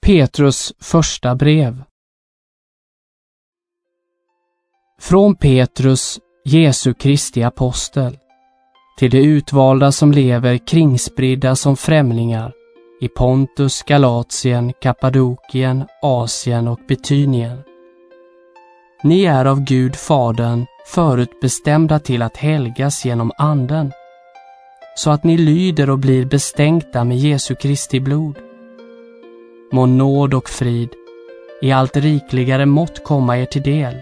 Petrus första brev. Från Petrus, Jesu Kristi apostel, till de utvalda som lever kringspridda som främlingar i Pontus, Galatien, Kappadokien, Asien och Betynien. Ni är av Gud Fadern förutbestämda till att helgas genom anden, så att ni lyder och blir bestänkta med Jesu Kristi blod. Må nåd och frid i allt rikligare mått komma er till del.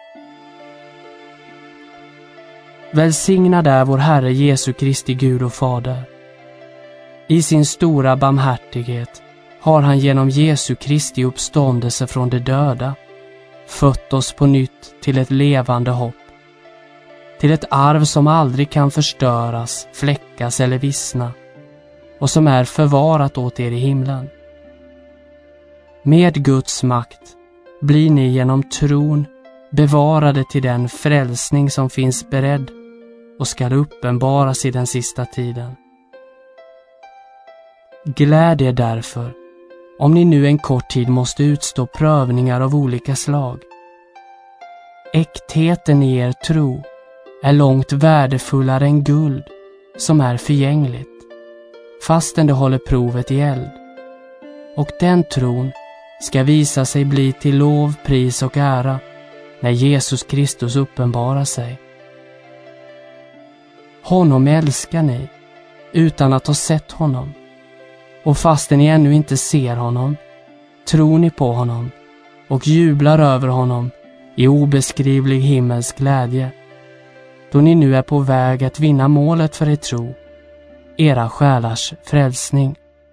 Välsignad är vår Herre Jesu Kristi Gud och Fader. I sin stora barmhärtighet har han genom Jesu Kristi uppståndelse från de döda fött oss på nytt till ett levande hopp, till ett arv som aldrig kan förstöras, fläckas eller vissna, och som är förvarat åt er i himlen. Med Guds makt blir ni genom tron bevarade till den frälsning som finns beredd och skall uppenbaras i den sista tiden. Gläd er därför, om ni nu en kort tid måste utstå prövningar av olika slag. Äktheten i er tro är långt värdefullare än guld som är förgängligt, fastän det håller provet i eld. Och den tron ska visa sig bli till lov, pris och ära när Jesus Kristus uppenbarar sig. Honom älskar ni utan att ha sett honom, och fastän ni ännu inte ser honom tror ni på honom och jublar över honom i obeskrivlig himmelsk glädje, då ni nu är på väg att vinna målet för er tro, era själars frälsning.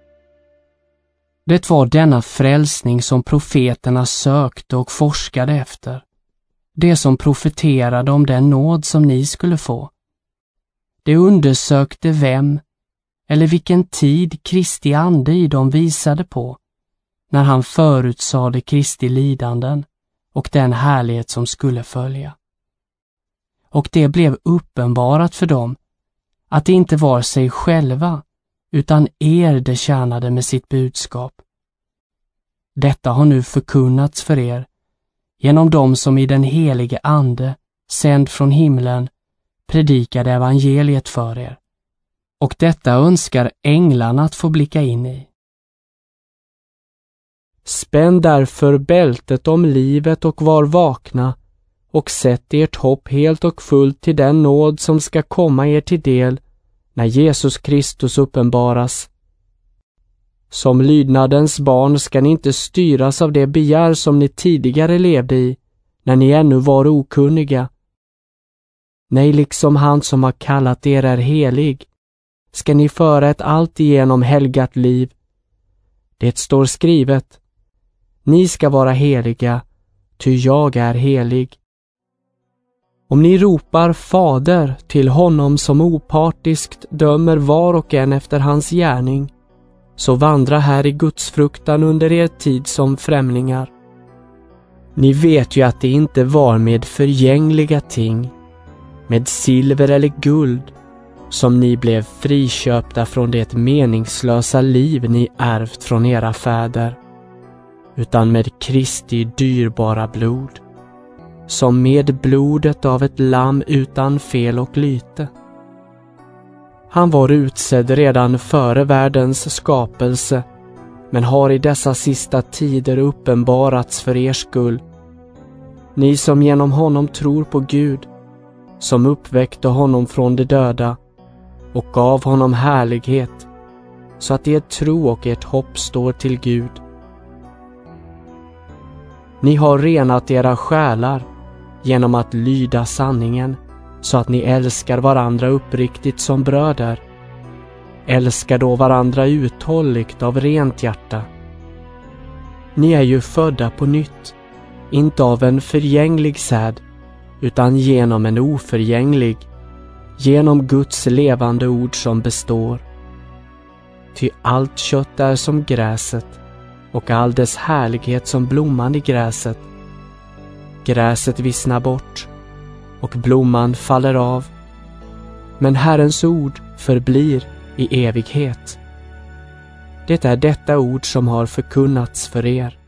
Det var denna frälsning som profeterna sökte och forskade efter, det som profeterade om den nåd som ni skulle få. De undersökte vem eller vilken tid Kristi ande i dem visade på, när han förutsade Kristi lidanden och den härlighet som skulle följa. Och det blev uppenbarat för dem att det inte var sig själva utan er det tjänade med sitt budskap. Detta har nu förkunnats för er genom dem som i den helige ande, sänd från himlen, predikade evangeliet för er. Och detta önskar änglarna att få blicka in i. Spänn därför bältet om livet och var vakna, och sätt ert hopp helt och fullt till den nåd som ska komma er till del när Jesus Kristus uppenbaras. Som lydnadens barn ska ni inte styras av det begär som ni tidigare levde i, när ni ännu var okunniga. Nej, liksom han som har kallat er är helig, ska ni föra ett alltigenom helgat liv. Det står skrivet: ni ska vara heliga, ty jag är helig. Om ni ropar Fader till honom som opartiskt dömer var och en efter hans gärning, så vandra här i Guds fruktan under er tid som främlingar. Ni vet ju att det inte var med förgängliga ting, med silver eller guld, som ni blev friköpta från det meningslösa liv ni ärvt från era fäder, utan med Kristi dyrbara blod, som med blodet av ett lamm utan fel och lyte. Han var utsedd redan före världens skapelse, men har i dessa sista tider uppenbarats för er skull. Ni som genom honom tror på Gud, som uppväckte honom från de döda och gav honom härlighet, så att ert tro och ert hopp står till Gud. Ni har renat era själar genom att lyda sanningen, så att ni älskar varandra uppriktigt som bröder. Älskar då varandra uthålligt av rent hjärta. Ni är ju födda på nytt, inte av en förgänglig säd, utan genom en oförgänglig, genom Guds levande ord som består. Ty allt kött är som gräset, och all dess härlighet som blomman i gräset. Gräset vissnar bort, och blomman faller av, men Herrens ord förblir i evighet. Det är detta ord som har förkunnats för er.